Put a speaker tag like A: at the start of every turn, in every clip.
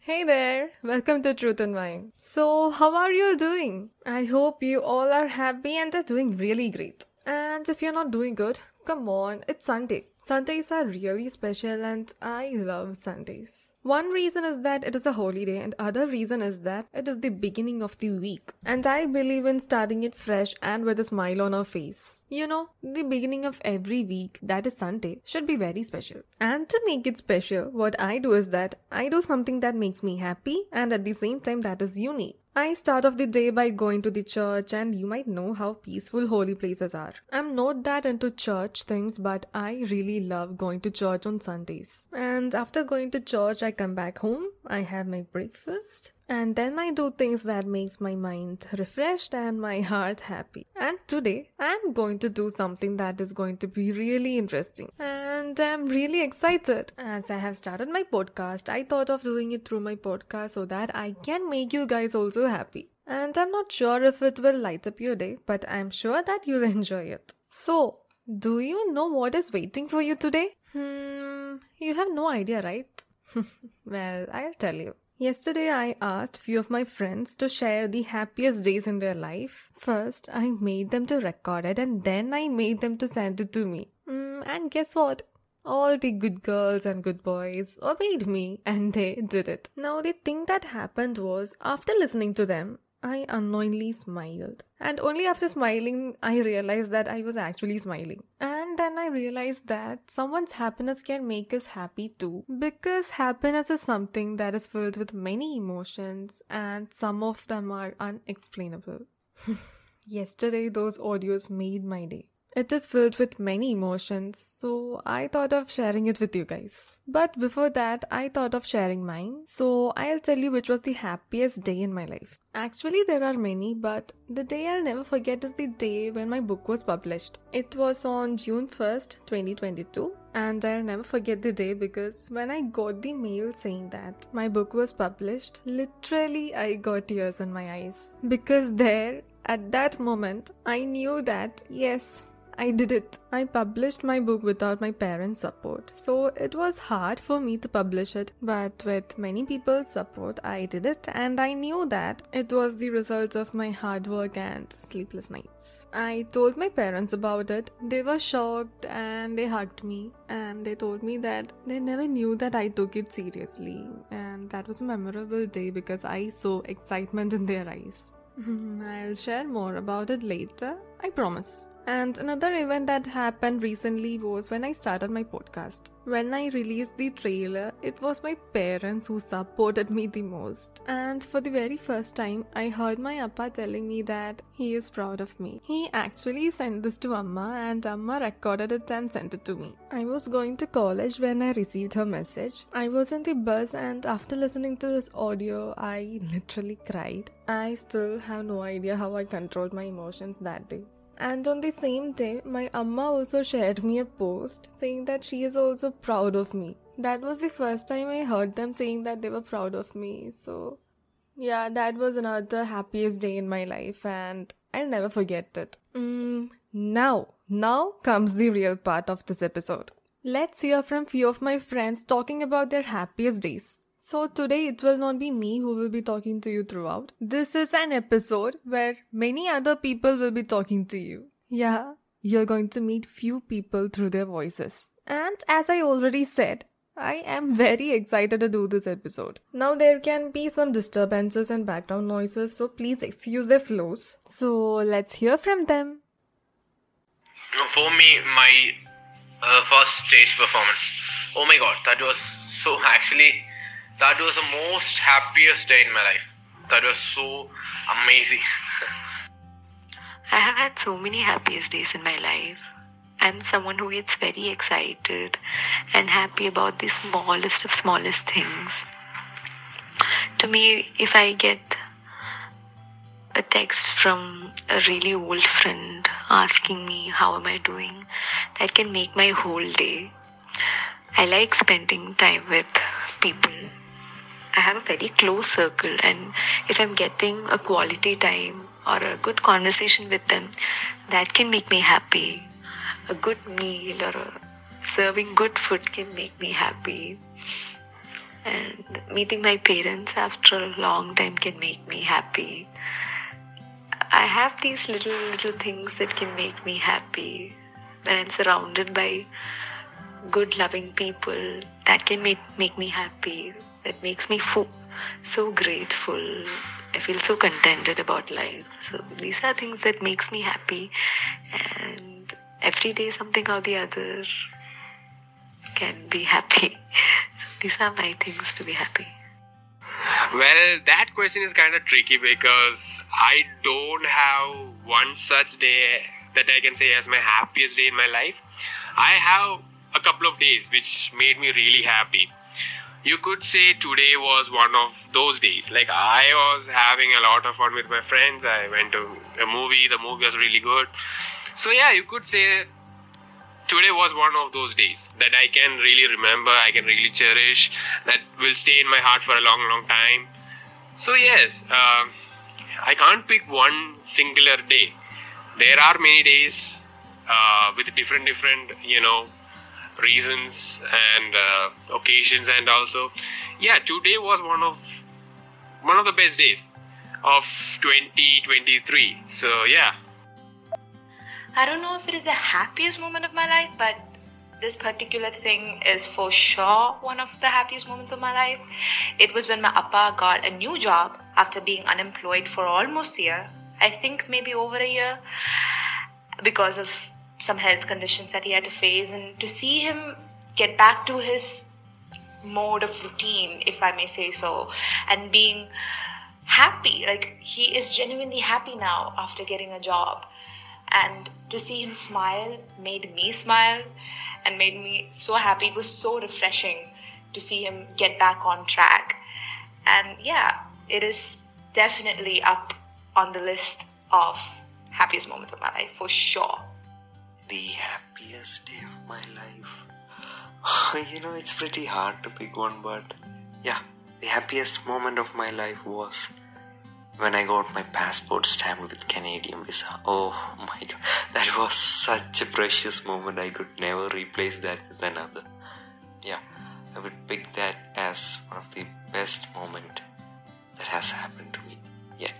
A: Hey there, welcome to Truth and Wine. So, how are you all doing? I hope you all are happy and are doing really great. And if you're not doing good, come on, it's Sunday. Sundays are really special and I love Sundays. One reason is that it is a holiday and other reason is that it is the beginning of the week. And I believe in starting it fresh and with a smile on our face. You know, the beginning of every week, that is Sunday, should be very special. And to make it special, what I do is that I do something that makes me happy and at the same time that is unique. I start off the day by going to the church and you might know how peaceful holy places are. I'm not that into church things but I really love going to church on Sundays. And after going to church I come back home, I have my breakfast and then I do things that makes my mind refreshed and my heart happy. And today I'm going to do something that is going to be really interesting. And I'm really excited. As I have started my podcast, I thought of doing it through my podcast so that I can make you guys also happy. And I'm not sure if it will light up your day, but I'm sure that you'll enjoy it. So, do you know what is waiting for you today? You have no idea, right? Well, I'll tell you. Yesterday, I asked few of my friends to share the happiest days in their life. First, I made them to record it and then I made them to send it to me. And guess what? All the good girls and good boys obeyed me and they did it. Now, the thing that happened was, after listening to them, I unknowingly smiled. And only after smiling, I realized that I was actually smiling. And then I realized that someone's happiness can make us happy too. Because happiness is something that is filled with many emotions and some of them are unexplainable. Yesterday, those audios made my day. It is filled with many emotions, so I thought of sharing it with you guys. But before that, I thought of sharing mine, so I'll tell you which was the happiest day in my life. Actually, there are many, but the day I'll never forget is the day when my book was published. It was on June 1st, 2022, and I'll never forget the day because when I got the mail saying that my book was published, literally I got tears in my eyes. Because there, at that moment, I knew that, yes, I did it. I published my book without my parents' support. So it was hard for me to publish it. But with many people's support, I did it. And I knew that it was the result of my hard work and sleepless nights. I told my parents about it. They were shocked and they hugged me. And they told me that they never knew that I took it seriously. And that was a memorable day because I saw excitement in their eyes. I'll share more about it later, I promise. And another event that happened recently was when I started my podcast. When I released the trailer, it was my parents who supported me the most. And for the very first time, I heard my appa telling me that he is proud of me. He actually sent this to Amma and Amma recorded it and sent it to me. I was going to college when I received her message. I was in the bus and after listening to his audio, I literally cried. I still have no idea how I controlled my emotions that day. And on the same day, my Amma also shared me a post saying that she is also proud of me. That was the first time I heard them saying that they were proud of me. So, yeah, that was another happiest day in my life and I'll never forget it. Now comes the real part of this episode. Let's hear from few of my friends talking about their happiest days. So today it will not be me who will be talking to you throughout. This is an episode where many other people will be talking to you. Yeah, you're going to meet few people through their voices. And as I already said, I am very excited to do this episode. Now there can be some disturbances and background noises, so please excuse their flows. So let's hear from them.
B: For me, my first stage performance. Oh my god, that was the most happiest day in my life. That was so amazing.
C: I have had so many happiest days in my life. I'm someone who gets very excited and happy about the smallest of smallest things. To me, if I get a text from a really old friend asking me how am I doing, that can make my whole day. I like spending time with people. I have a very close circle, and if I'm getting a quality time or a good conversation with them, that can make me happy. A good meal or serving good food can make me happy. And meeting my parents after a long time can make me happy. I have these little things that can make me happy. When I'm surrounded by good loving people, that can make me happy. That makes me so grateful. I feel so contented about life. So these are things that makes me happy, and every day something or the other can be happy. So these are my things to be happy.
D: Well, that question is kind of tricky because I don't have one such day that I can say as my happiest day in my life. I have a couple of days which made me really happy. You could say today was one of those days. Like, I was having a lot of fun with my friends. I went to a movie. The movie was really good. So yeah, you could say today was one of those days that I can really remember, I can really cherish, that will stay in my heart for a long, long time. So yes, I can't pick one singular day. There are many days with different, reasons and occasions, and also, yeah, today was one of the best days of 2023. So yeah.
E: I don't know if it is the happiest moment of my life, but this particular thing is for sure one of the happiest moments of my life. It was when my appa got a new job after being unemployed for almost a year. I think maybe over a year, because of some health conditions that he had to face, and to see him get back to his mode of routine, if I may say so, and being happy, like he is genuinely happy now after getting a job. And to see him smile made me smile and made me so happy. It was so refreshing to see him get back on track. And yeah, it is definitely up on the list of happiest moments of my life, for sure.
F: The happiest day of my life. It's pretty hard to pick one, but yeah, the happiest moment of my life was when I got my passport stamped with Canadian visa. Oh my god, that was such a precious moment. I could never replace that with another. Yeah, I would pick that as one of the best moment that has happened to me yet.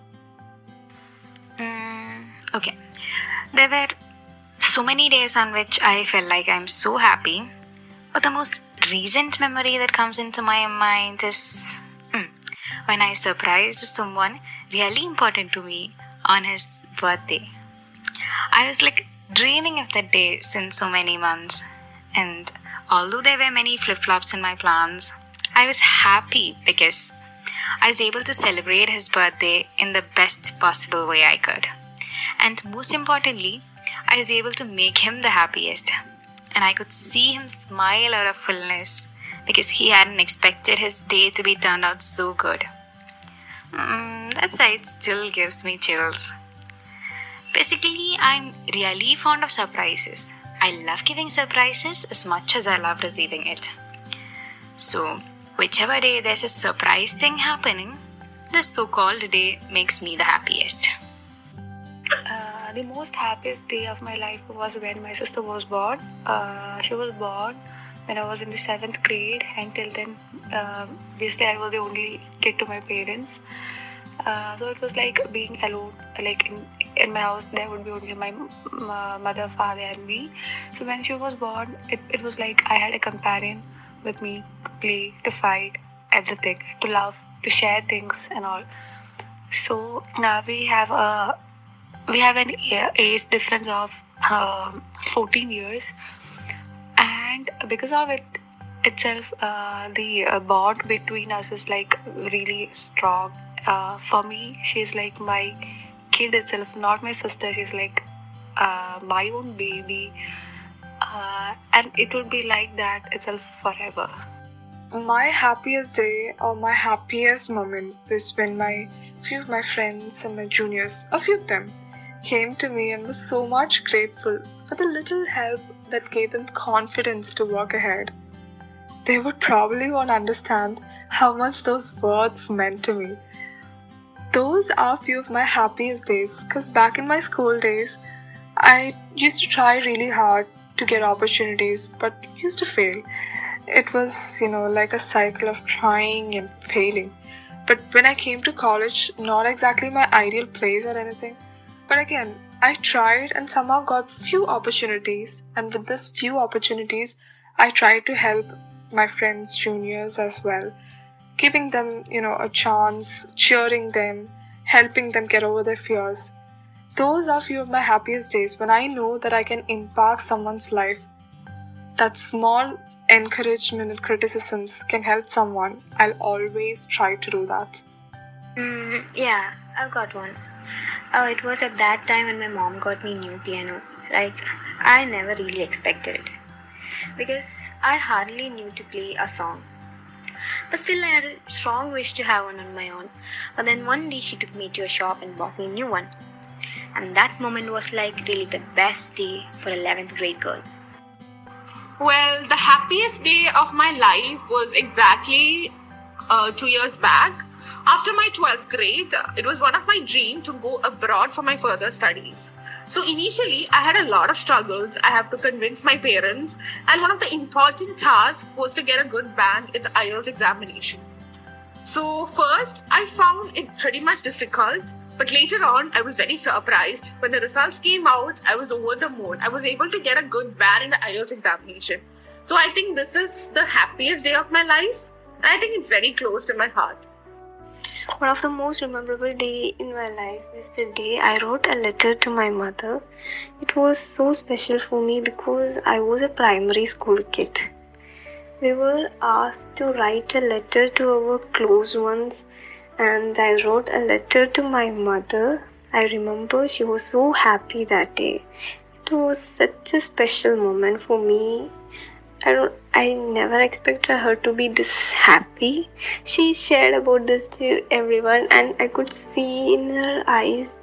G: Okay, there were so many days on which I felt like I'm so happy, but the most recent memory that comes into my mind is when I surprised someone really important to me on his birthday. I was like dreaming of that day since so many months, and although there were many flip-flops in my plans, I was happy because I was able to celebrate his birthday in the best possible way I could. And most importantly, I was able to make him the happiest, and I could see him smile out of fullness because he hadn't expected his day to be turned out so good. That sight still gives me chills. Basically, I'm really fond of surprises. I love giving surprises as much as I love receiving it. So, whichever day there's a surprise thing happening, this so-called day makes me the happiest.
H: The most happiest day of my life was when my sister was born. She was born when I was in the 7th grade, and till then, basically I was the only kid to my parents. So it was like being alone. Like in my house, there would be only my mother, father, and me. So when she was born, it was like I had a companion with me to play, to fight, everything, to love, to share things and all. So now we have an age difference of 14 years, and because of it itself, the bond between us is like really strong. For me, she's like my kid itself, not my sister. She's like my own baby, and it will be like that itself forever.
I: My happiest day or my happiest moment was when few of my friends and my juniors, a few of them, came to me and was so much grateful for the little help that gave them confidence to walk ahead. They would probably won't understand how much those words meant to me. Those are few of my happiest days, because back in my school days, I used to try really hard to get opportunities but used to fail. It was, like a cycle of trying and failing. But when I came to college, not exactly my ideal place or anything, but again, I tried and somehow got few opportunities, and with this few opportunities, I tried to help my friends, juniors as well, giving them, a chance, cheering them, helping them get over their fears. Those are few of my happiest days when I know that I can impact someone's life. That small encouragement and criticisms can help someone. I'll always try to do that.
H: Yeah, I've got one. Oh, it was at that time when my mom got me new piano. I never really expected it. Because I hardly knew to play a song. But still I had a strong wish to have one on my own. But then one day she took me to a shop and bought me a new one. And that moment was really the best day for 11th grade girl.
J: Well, the happiest day of my life was exactly 2 years back. After my 12th grade, it was one of my dreams to go abroad for my further studies. So initially, I had a lot of struggles. I have to convince my parents, and one of the important tasks was to get a good band in the IELTS examination. So first, I found it pretty much difficult, but later on, I was very surprised. When the results came out, I was over the moon. I was able to get a good band in the IELTS examination. So I think this is the happiest day of my life. I think it's very close to my heart.
H: One of the most memorable day in my life is the day I wrote a letter to my mother. It was so special for me because I was a primary school kid. We were asked to write a letter to our close ones, and I wrote a letter to my mother. I remember she was so happy that day. It was such a special moment for me. I never expected her to be this happy. She shared about this to everyone, and I could see in her eyes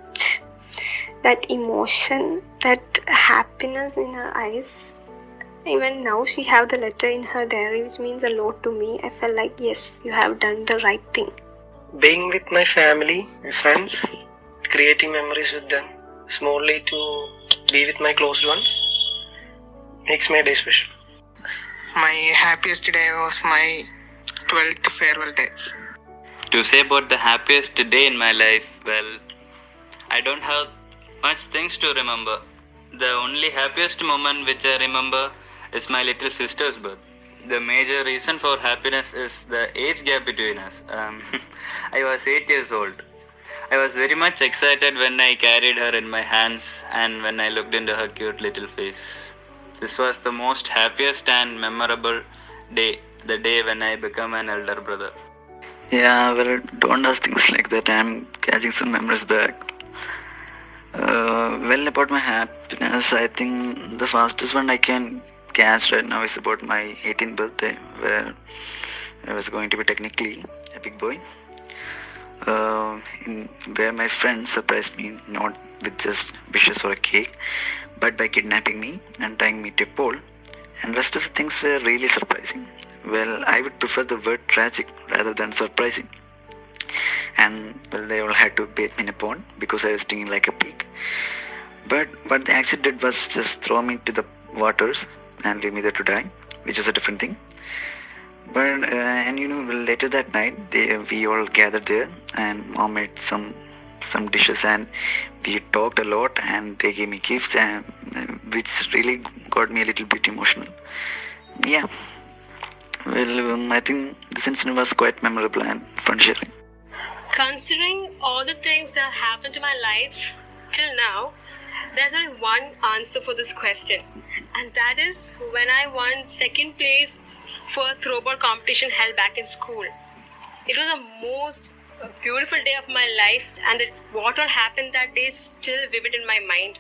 H: that emotion, that happiness in her eyes. Even now she have the letter in her diary, which means a lot to me. I felt like, yes, you have done the right thing.
F: Being with my family, my friends, creating memories with them, smallly to be with my close ones, makes my day special.
K: My happiest day was my 12th farewell day.
L: To say about the happiest day in my life, well, I don't have much things to remember. The only happiest moment which I remember is my little sister's birth. The major reason for happiness is the age gap between us. I was 8 years old. I was very much excited when I carried her in my hands and when I looked into her cute little face. This was the most happiest and memorable day, the day when I became an elder brother.
M: Yeah, well, don't ask things like that. I'm catching some memories back. Well, about my happiness, I think the fastest one I can catch right now is about my 18th birthday, where I was going to be technically a big boy. Where my friends surprised me, not with just wishes or a cake, but by kidnapping me and tying me to a pole, and rest of the things were really surprising. Well, I would prefer the word tragic rather than surprising. And well, they all had to bathe me in a pond because I was stinging like a pig. But what they actually did was just throw me into the waters and leave me there to die, which was a different thing. But later that night, we all gathered there, and mom made some dishes, and we talked a lot, and they gave me gifts, and which really got me a little bit emotional. Yeah. Well, I think this incident was quite memorable and fun sharing.
N: Considering all the things that happened to my life till now, there's only one answer for this question, and that is when I won second place for a throwball competition held back in school. It was the most beautiful day of my life, and what all happened that day is still vivid in my mind.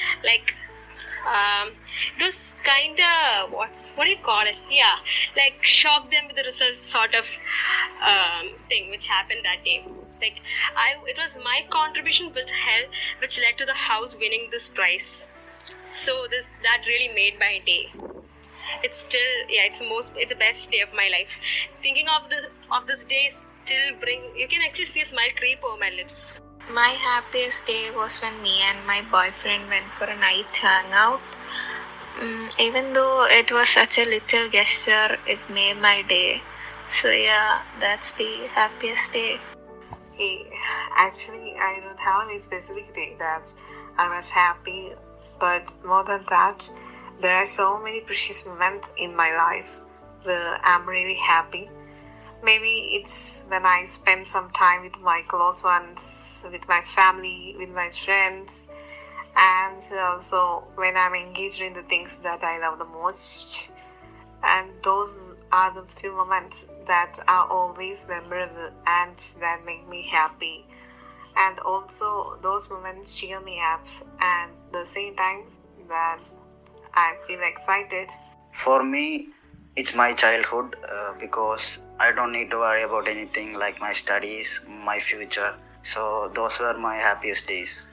N: It was kind of what do you call it? Yeah, shock them with the results sort of thing which happened that day. It was my contribution which led to the house winning this prize. So that really made my day. It's still, it's the best day of my life. Thinking of this day you can actually see a smile creep over my lips.
C: My happiest day was when me and my boyfriend went for a night hangout.
H: Even though it was such a little gesture, it made my day. So yeah, that's the happiest day.
E: Hey, actually, I don't have any specific day that I was happy, but more than that, there are so many precious moments in my life where I'm really happy. Maybe it's when I spend some time with my close ones, with my family, with my friends, and also when I'm engaged in the things that I love the most. And those are the few moments that are always memorable and that make me happy. And also, those moments cheer me up, and at the same time that I feel excited.
M: For me, it's my childhood because I don't need to worry about anything like my studies, my future. So those were my happiest days.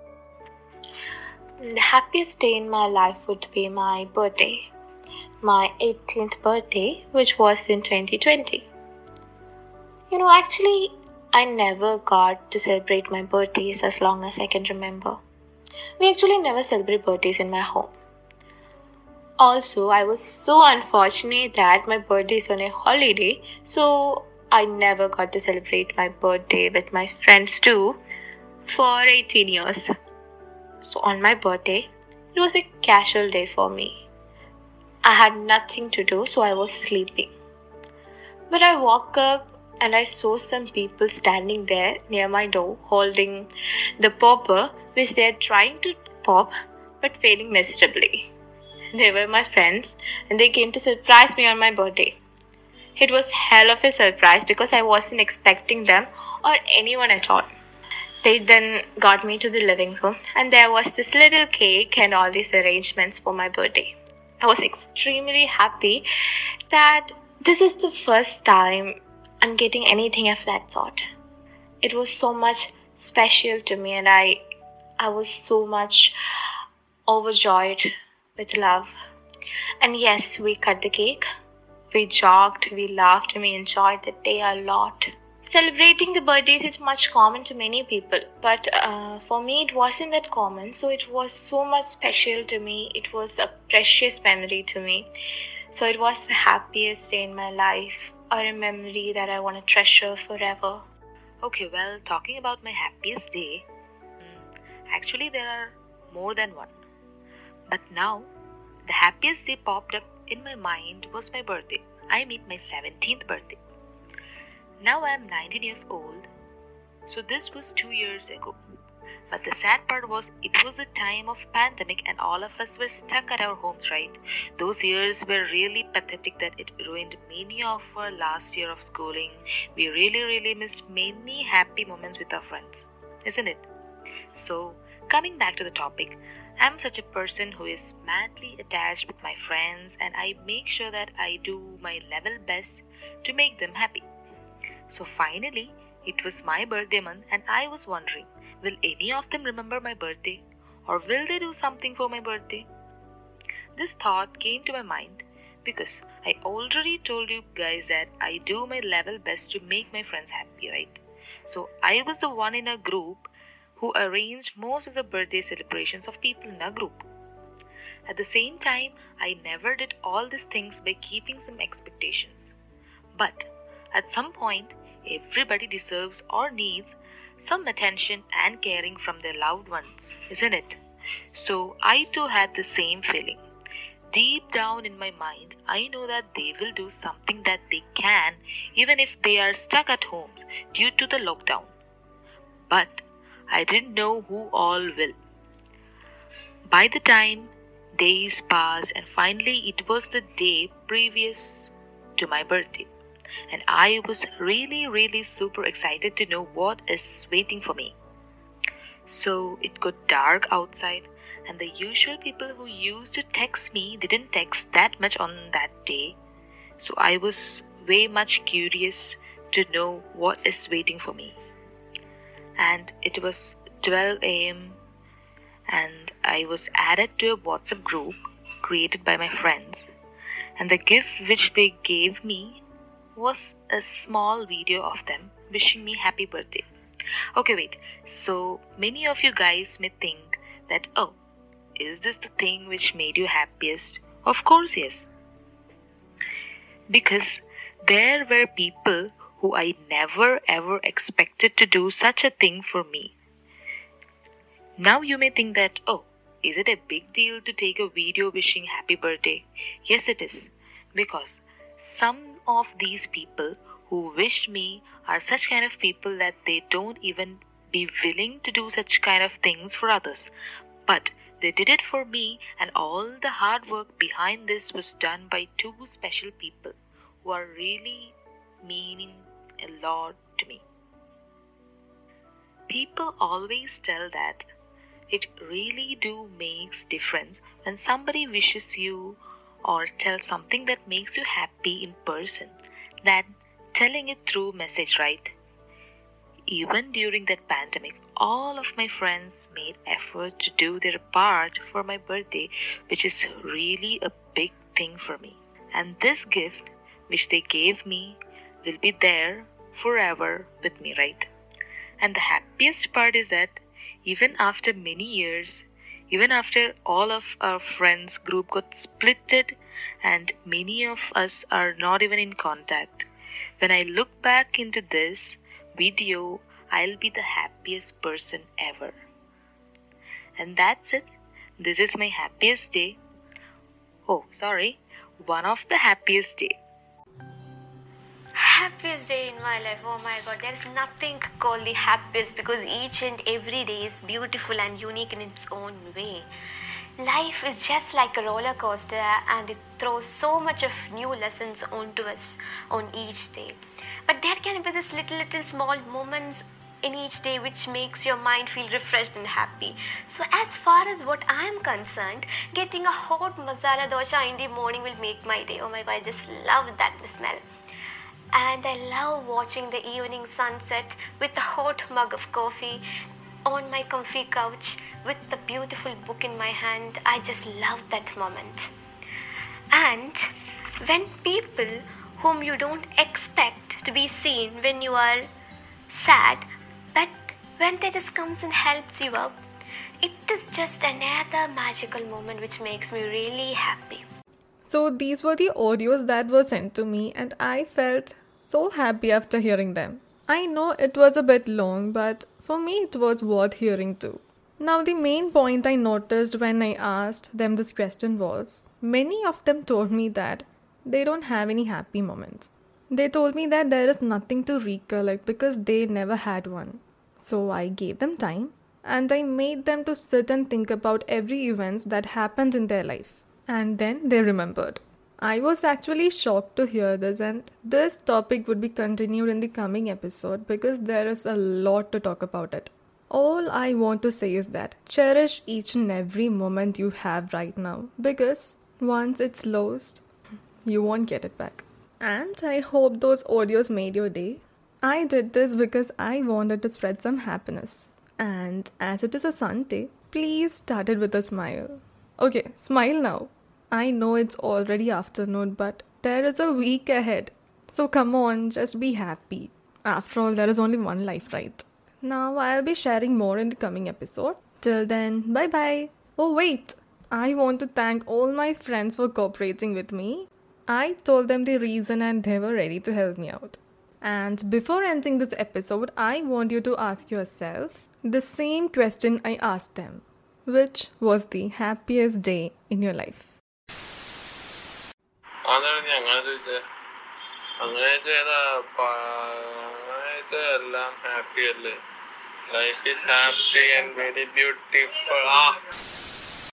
H: The happiest day in my life would be my birthday. My 18th birthday, which was in 2020. Actually, I never got to celebrate my birthdays as long as I can remember. We actually never celebrate birthdays in my home. Also, I was so unfortunate that my birthday is on a holiday, so I never got to celebrate my birthday with my friends too for 18 years. So on my birthday, it was a casual day for me. I had nothing to do, so I was sleeping. But I woke up and I saw some people standing there near my door holding the popper which they are trying to pop but failing miserably. They were my friends and they came to surprise me on my birthday. It was hell of a surprise because I wasn't expecting them or anyone at all. They then got me to the living room and there was this little cake and all these arrangements for my birthday. I was extremely happy that this is the first time I'm getting anything of that sort. It was so much special to me and I was so much overjoyed with love. And yes, we cut the cake, we jogged, we laughed, and we enjoyed the day a lot. Celebrating the birthdays is much common to many people, but for me it wasn't that common, so it was so much special to me. It was a precious memory to me. So it was the happiest day in my life, or a memory that I want to treasure forever.
O: Okay, well, talking about my happiest day, actually there are more than one. But now, the happiest day popped up in my mind was my birthday. I mean my 17th birthday. Now I am 19 years old, so this was 2 years ago. But the sad part was it was the time of pandemic and all of us were stuck at our homes, right? Those years were really pathetic that it ruined many of our last year of schooling. We really missed many happy moments with our friends, isn't it? So, coming back to the topic, I'm such a person who is madly attached with my friends and I make sure that I do my level best to make them happy. So finally, it was my birthday month and I was wondering, will any of them remember my birthday? Or will they do something for my birthday? This thought came to my mind because I already told you guys that I do my level best to make my friends happy, right? So I was the one in a group who arranged most of the birthday celebrations of people in our group. At the same time, I never did all these things by keeping some expectations. But at some point, everybody deserves or needs some attention and caring from their loved ones, isn't it? So I too had the same feeling. Deep down in my mind, I know that they will do something that they can, even if they are stuck at home due to the lockdown. But I didn't know who all will. By the time days passed and finally it was the day previous to my birthday, and I was really super excited to know what is waiting for me. So it got dark outside and the usual people who used to text me didn't text that much on that day. So I was way much curious to know what is waiting for me. And it was 12 a.m. and I was added to a WhatsApp group created by my friends. And the gift which they gave me was a small video of them wishing me happy birthday. Okay, wait. So many of you guys may think that, oh, is this the thing which made you happiest? Of course, yes. Because there were people who I never ever expected to do such a thing for me. Now you may think that, oh, is it a big deal to take a video wishing happy birthday? Yes, it is. Because some of these people who wished me are such kind of people that they don't even be willing to do such kind of things for others. But they did it for me, and all the hard work behind this was done by two special people who are really meaning a lot to me. People always tell that it really do makes difference when somebody wishes you or tells something that makes you happy in person than telling it through message, right? Even during that pandemic, all of my friends made effort to do their part for my birthday, which is really a big thing for me. And this gift which they gave me will be there forever with me, right? And the happiest part is that even after many years, even after all of our friends group got splitted and many of us are not even in contact, when I look back into this video, I'll be the happiest person ever. And that's it. This is my happiest day. Oh, sorry, one of the happiest day.
P: Happiest day in my life. Oh my god, there's nothing called the happiest because each and every day is beautiful and unique in its own way. Life is just like a roller coaster and it throws so much of new lessons onto us on each day. But there can be this little small moments in each day which makes your mind feel refreshed and happy. So as far as what I am concerned, getting a hot masala dosha in the morning will make my day. Oh my god, I just love that smell. And I love watching the evening sunset with a hot mug of coffee on my comfy couch with the beautiful book in my hand. I just love that moment. And when people whom you don't expect to be seen when you are sad, but when they just comes and helps you up, it is just another magical moment which makes me really happy.
A: So these were the audios that were sent to me and I felt so happy after hearing them. I know it was a bit long, but for me it was worth hearing too. Now the main point I noticed when I asked them this question was, many of them told me that they don't have any happy moments. They told me that there is nothing to recollect because they never had one. So I gave them time and I made them to sit and think about every event that happened in their life. And then they remembered. I was actually shocked to hear this, and this topic would be continued in the coming episode because there is a lot to talk about it. All I want to say is that cherish each and every moment you have right now because once it's lost, you won't get it back. And I hope those audios made your day. I did this because I wanted to spread some happiness. And as it is a Sunday, please start it with a smile. Okay, smile now. I know it's already afternoon, but there is a week ahead. So come on, just be happy. After all, there is only one life, right? Now I'll be sharing more in the coming episode. Till then, bye-bye. Oh wait, I want to thank all my friends for cooperating with me. I told them the reason and they were ready to help me out. And before ending this episode, I want you to ask yourself the same question I asked them. Which was the happiest day in your life?
D: Life is happy and very beautiful.